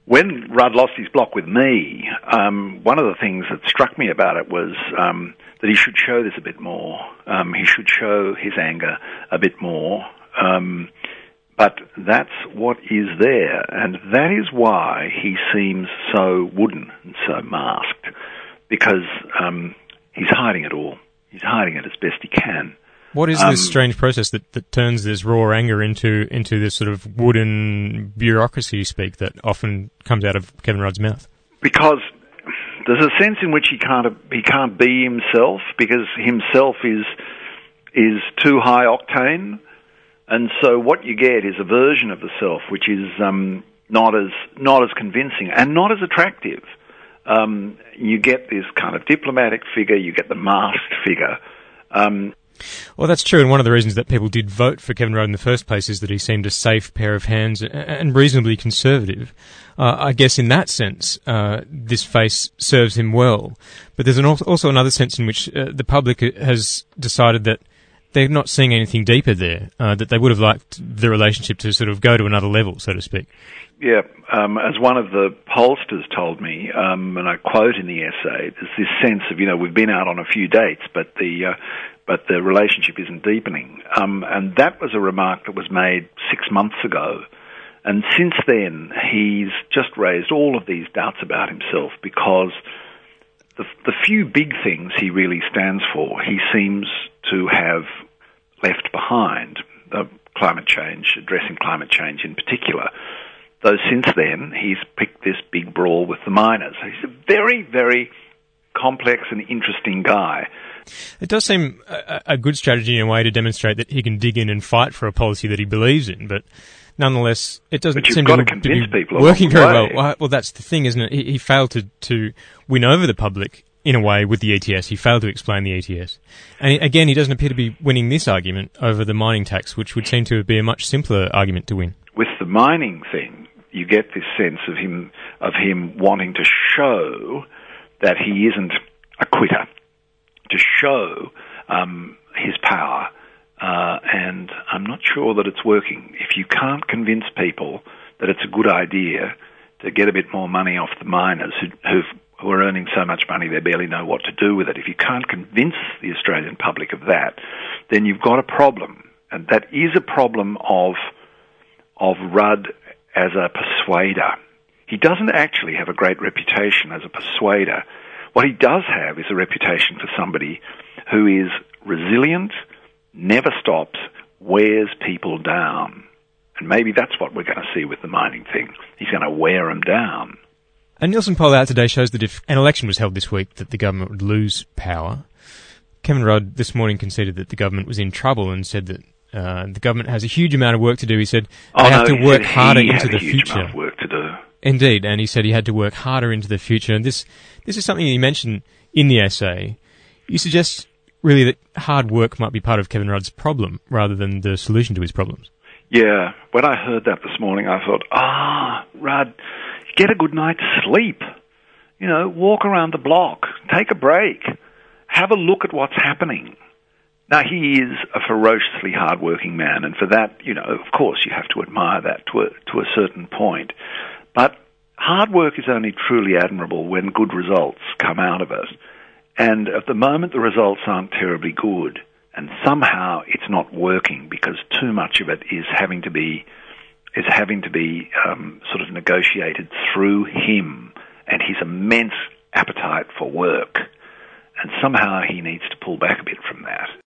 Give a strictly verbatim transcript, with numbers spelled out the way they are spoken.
when Rudd lost his block with me, um, one of the things that struck me about it was um, that he should show this a bit more. Um, he should show his anger a bit more. Um, but that's what is there, and that is why he seems so wooden and so masked, because um, he's hiding it all. He's hiding it as best he can. What is um, this strange process that, that turns this raw anger into into this sort of wooden bureaucracy speak that often comes out of Kevin Rudd's mouth? Because there's a sense in which he can't he can't be himself, because himself is is too high octane, and so what you get is a version of the self which is um, not as not as convincing and not as attractive. Um, you get this kind of diplomatic figure, you get the masked figure. Um, Well, that's true, and one of the reasons that people did vote for Kevin Rudd in the first place is that he seemed a safe pair of hands and reasonably conservative. Uh, I guess in that sense, uh, this face serves him well. But there's an also another sense in which uh, the public has decided that they're not seeing anything deeper there, uh, that they would have liked the relationship to sort of go to another level, so to speak. Yeah, um, as one of the pollsters told me, um, and I quote in the essay, there's this sense of, you know, we've been out on a few dates, but the uh, but the relationship isn't deepening. Um, and that was a remark that was made six months ago. And since then, he's just raised all of these doubts about himself, because the, the few big things he really stands for, he seems to have left behind, uh, climate change, addressing climate change in particular. Though since then, he's picked this big brawl with the miners. He's a very, very complex and interesting guy. It does seem a, a good strategy in a way to demonstrate that he can dig in and fight for a policy that he believes in, but nonetheless, it doesn't seem to, to be people working very well. well. Well, that's the thing, isn't it? He, he failed to, to win over the public in a way with the E T S. He failed to explain the E T S. And again, he doesn't appear to be winning this argument over the mining tax, which would seem to be a much simpler argument to win. With the mining thing, you get this sense of him of him wanting to show that he isn't a quitter, to show um, his power, uh, and I'm not sure that it's working. If you can't convince people that it's a good idea to get a bit more money off the miners who, who've, who are earning so much money they barely know what to do with it, if you can't convince the Australian public of that, then you've got a problem, and that is a problem of of Rudd as a persuader. He doesn't actually have a great reputation as a persuader. What he does have is a reputation for somebody who is resilient, never stops, wears people down. And maybe that's what we're going to see with the mining thing. He's going to wear them down. A Nielsen poll out today shows that if an election was held this week, that the government would lose power. Kevin Rudd this morning conceded that the government was in trouble and said that uh, the government has a huge amount of work to do. He said they oh, have no, to work harder into the future. He had a huge amount of work to do. Indeed, and he said he had to work harder into the future. And this this is something he mentioned in the essay. You suggest really that hard work might be part of Kevin Rudd's problem rather than the solution to his problems. Yeah, when I heard that this morning, I thought, ah, Rudd, get a good night's sleep. You know, walk around the block, take a break, have a look at what's happening. Now, he is a ferociously hard-working man, and for that, you know, of course, you have to admire that to a, to a certain point. But hard work is only truly admirable when good results come out of it. And at the moment, the results aren't terribly good, and somehow it's not working because too much of it is having to be is having to be um, sort of negotiated through him and his immense appetite for work. And somehow he needs to pull back a bit from that.